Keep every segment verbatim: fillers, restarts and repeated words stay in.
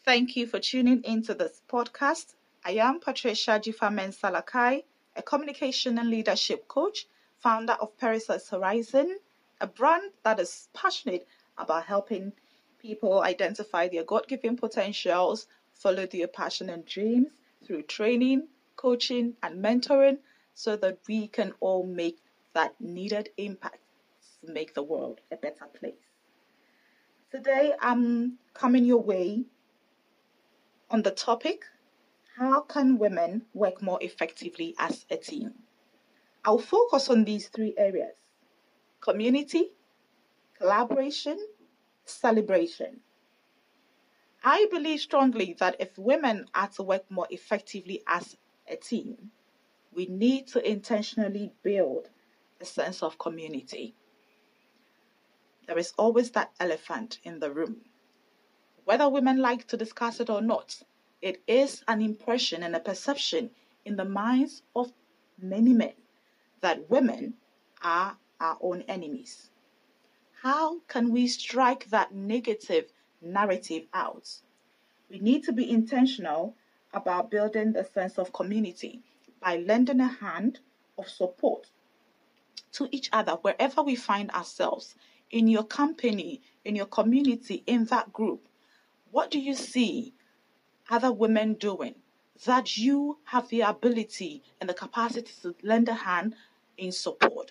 Thank you for tuning into this podcast. I am Patricia Jifamen Salakai, a communication and leadership coach, founder of Perisys Horizon, a brand that is passionate about helping people identify their God-given potentials, follow their passion and dreams through training, coaching, and mentoring so that we can all make that needed impact to make the world a better place. Today, I'm coming your way on the topic, how can women work more effectively as a team? I'll focus on these three areas: community, collaboration, celebration. I believe strongly that if women are to work more effectively as a team, we need to intentionally build a sense of community. There is always that elephant in the room. Whether women like to discuss it or not, it is an impression and a perception in the minds of many men that women are our own enemies. How can we strike that negative narrative out? We need to be intentional about building the sense of community by lending a hand of support to each other wherever we find ourselves, in your company, in your community, in that group. What do you see other women doing that you have the ability and the capacity to lend a hand in support?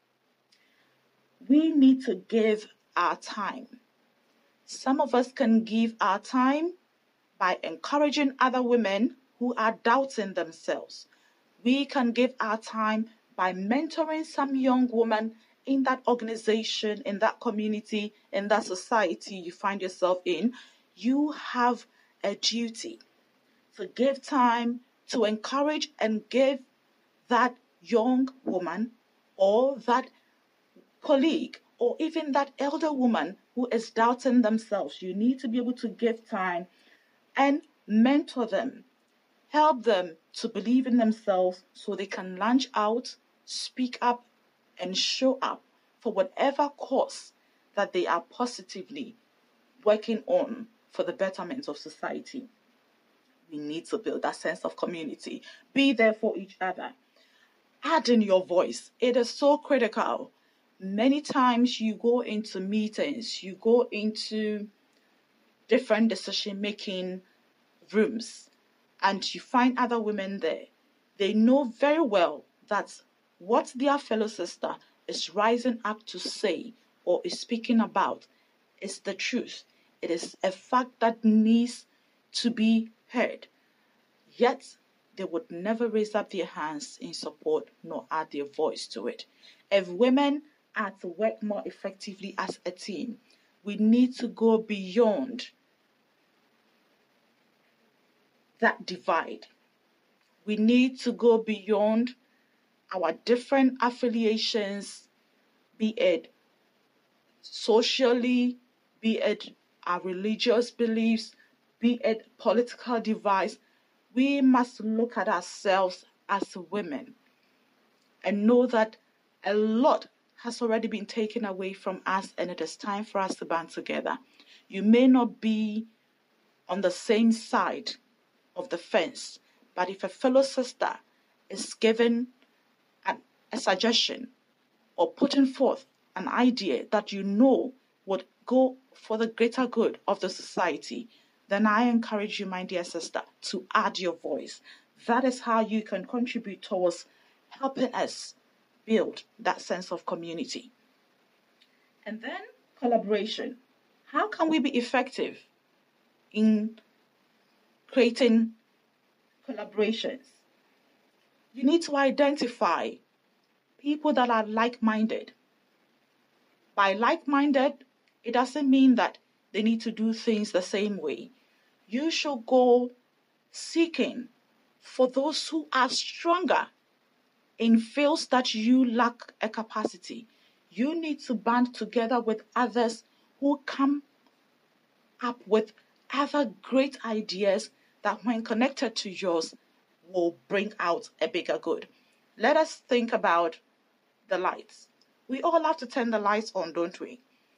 We need to give our time. Some of us can give our time by encouraging other women who are doubting themselves. We can give our time by mentoring some young woman in that organization, in that community, in that society you find yourself in. You have a duty to give time, to encourage and give that young woman or that colleague or even that elder woman who is doubting themselves. You need to be able to give time and mentor them, help them to believe in themselves so they can launch out, speak up, and show up for whatever cause that they are positively working on for the betterment of society. We need to build that sense of community. Be there for each other. Add in your voice. It is so critical. Many times you go into meetings, you go into different decision-making rooms, and you find other women there. They know very well that what their fellow sister is rising up to say or is speaking about is the truth. It is a fact that needs to be heard. Yet, they would never raise up their hands in support nor add their voice to it. If women are to work more effectively as a team, we need to go beyond that divide. We need to go beyond our different affiliations, be it socially, be it our religious beliefs, be it political divides. We must look at ourselves as women and know that a lot has already been taken away from us, and it is time for us to band together. You may not be on the same side of the fence, but if a fellow sister is given an, a suggestion or putting forth an idea that you know would go for the greater good of the society, then I encourage you, my dear sister, to add your voice. That is how you can contribute towards helping us build that sense of community. And then collaboration. How can we be effective in creating collaborations? You need to identify people that are like-minded. By like-minded, it doesn't mean that they need to do things the same way. You should go seeking for those who are stronger in fields that you lack a capacity. You need to band together with others who come up with other great ideas that, when connected to yours, will bring out a bigger good. Let us think about the lights. We all have to turn the lights on, don't we?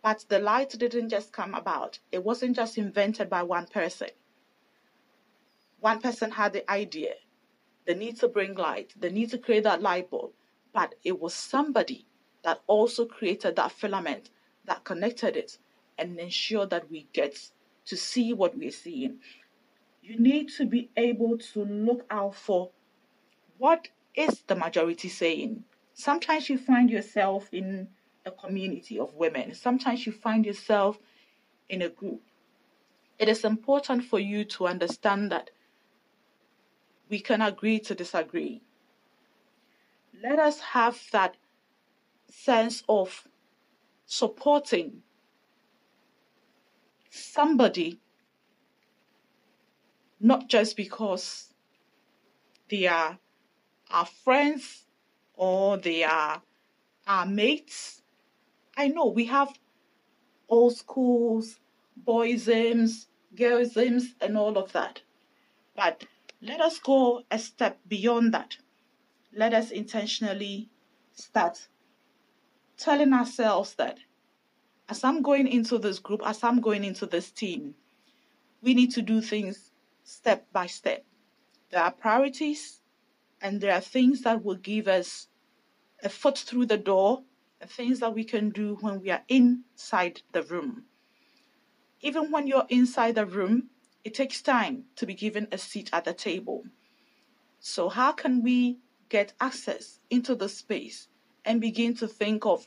But the light didn't just come about. It wasn't just invented by one person. One person had the idea, the need to bring light, the need to create that light bulb, but it was somebody that also created that filament that connected it and ensured that we get to see what we're seeing. You need to be able to look out for what is the majority saying. Sometimes you find yourself in a community of women. Sometimes you find yourself in a group. It is important for you to understand that we can agree to disagree. Let us have that sense of supporting somebody, not just because they are our friends or they are our mates. I know we have old schools, boysms, girlsms, and all of that. But let us go a step beyond that. Let us intentionally start telling ourselves that as I'm going into this group, as I'm going into this team, we need to do things step by step. There are priorities, and there are things that will give us a foot through the door, and things that we can do when we are inside the room. Even when you're inside the room, it takes time to be given a seat at the table. So how can we get access into the space and begin to think of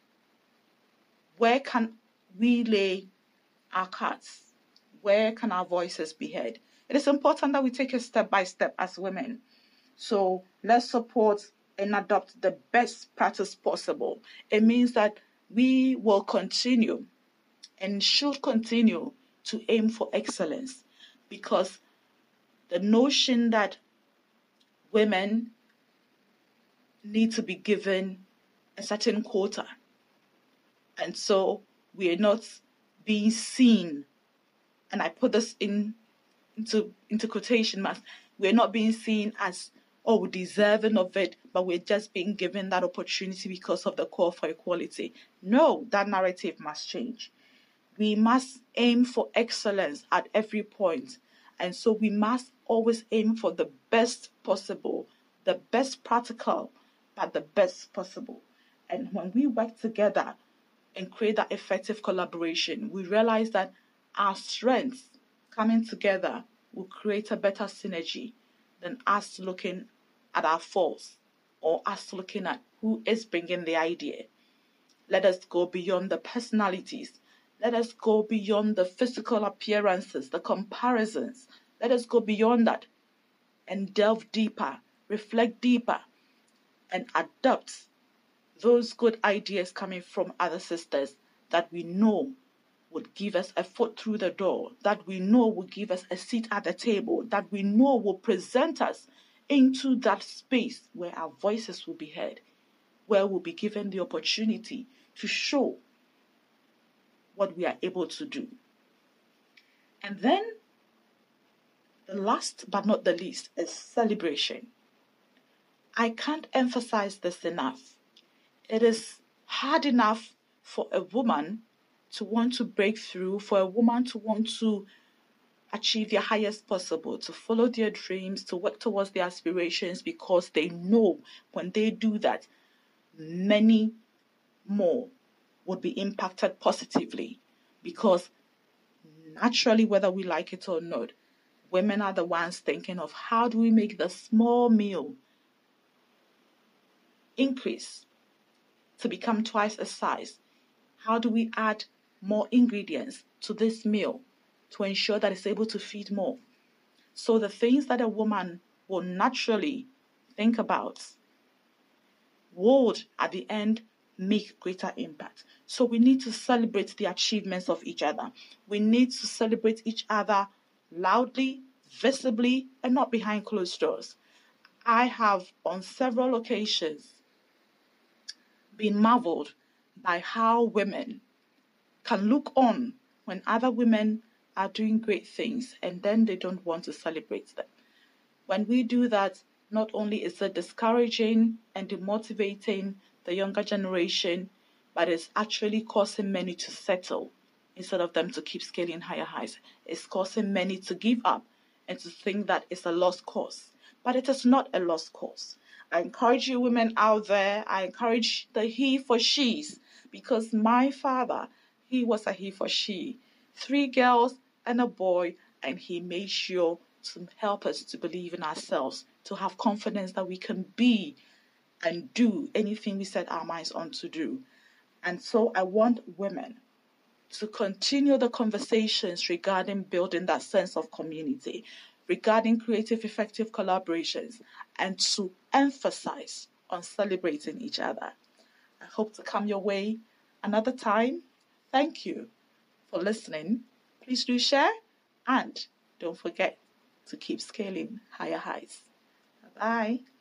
where can we lay our cards? Where can our voices be heard? It is important that we take it step by step as women. So let's support and adopt the best practice possible. It means that we will continue and should continue to aim for excellence, because the notion that women need to be given a certain quota, and so we are not being seen, and I put this in into, into quotation marks, we're not being seen as, oh, deserving of it, but we're just being given that opportunity because of the call for equality. No, that narrative must change. We must aim for excellence at every point. And so we must always aim for the best possible, the best practical, but the best possible. And when we work together and create that effective collaboration, we realize that our strengths coming together will create a better synergy than us looking at our faults or us looking at who is bringing the idea. Let us go beyond the personalities. Let us go beyond the physical appearances, the comparisons. Let us go beyond that and delve deeper, reflect deeper, and adopt those good ideas coming from other sisters that we know would give us a foot through the door, that we know will give us a seat at the table, that we know will present us into that space where our voices will be heard, where we'll be given the opportunity to show what we are able to do. And then, the last but not the least is celebration. I can't emphasize this enough. It is hard enough for a woman to want to break through, for a woman to want to achieve their highest possible, to follow their dreams, to work towards their aspirations, because they know when they do that, many more would be impacted positively. Because naturally, whether we like it or not, women are the ones thinking of how do we make the small meal increase to become twice a size? How do we add more ingredients to this meal to ensure that it's able to feed more? So the things that a woman will naturally think about would, at the end, make greater impact. So we need to celebrate the achievements of each other. We need to celebrate each other loudly, visibly, and not behind closed doors. I have, on several occasions, been marveled by how women can look on when other women are doing great things and then they don't want to celebrate them. When we do that, not only is it discouraging and demotivating the younger generation, but it's actually causing many to settle instead of them to keep scaling higher highs. It's causing many to give up and to think that it's a lost cause. But it is not a lost cause. I encourage you women out there, I encourage the he for she's, because my father, he was a he for she. Three girls and a boy, and he made sure to help us to believe in ourselves, to have confidence that we can be and do anything we set our minds on to do. And so I want women to continue the conversations regarding building that sense of community, regarding creative, effective collaborations, and to emphasize on celebrating each other. I hope to come your way another time. Thank you for listening. Please do share, and don't forget to keep scaling higher highs. Bye-bye.